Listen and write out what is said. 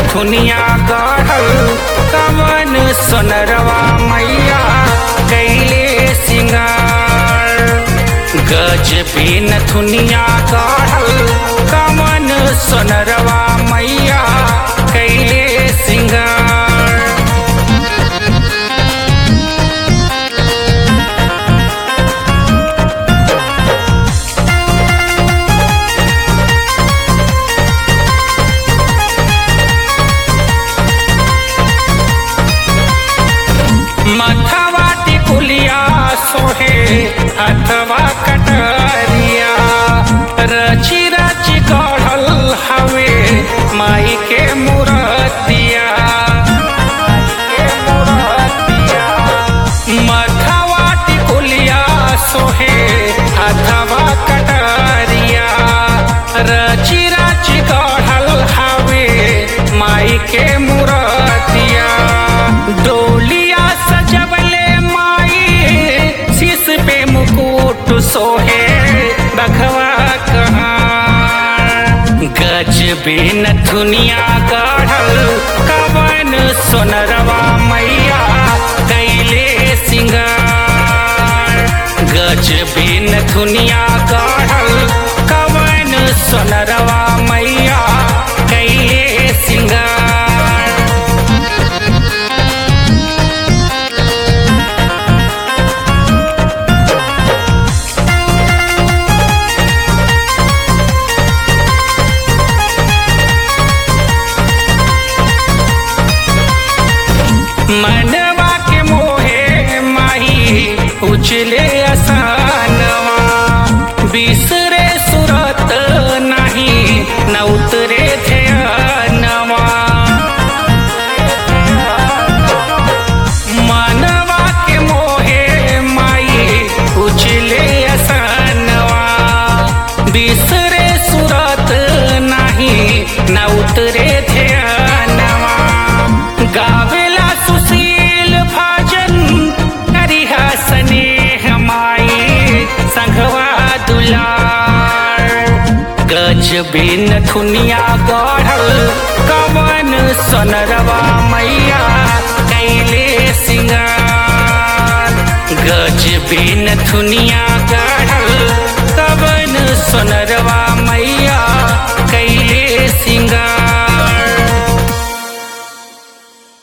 नथुनिया गढ़ल कवन सोनरवा मैया कैले सिंगार। गजबे नथुनिया गढ़ल कवन सोनरवा मैया कैले सिंगार। मथवा टिकुलिया सोहे अथवा कटरिया, रची रची गढ़ल हवे माई के मूर्तिया। मथवा टिकुलिया सोहे अथवा कटरिया, रची रची गढ़ल हवे माई के मूर्तिया। डोलिया सजवले माई शीश पे मुकुट सोहे बघवा कहाँ। गजबे नथुनिया गढ़ल कवन सोनरवा मैया कैले सिंगार। गजबे नथुनिया गढ़ल कवन सोनरवा मैया कैले सिंगार। मनवा के मोहे माही उजले असानवा, बिसरे सुरत नहीं न उतरे ध्यानवा। मनवा के मोहे माई उजले असानवा, बिसरे सुरत नहीं न उतरे ध्यानवा। गावेला सुशील भजन करिहा स्नेह माई संघवा दुलार। गजबे नथुनिया गढ़ल कवन सोनरवा मैया कैले सिंगार। गजबे नथुनिया गढ़ल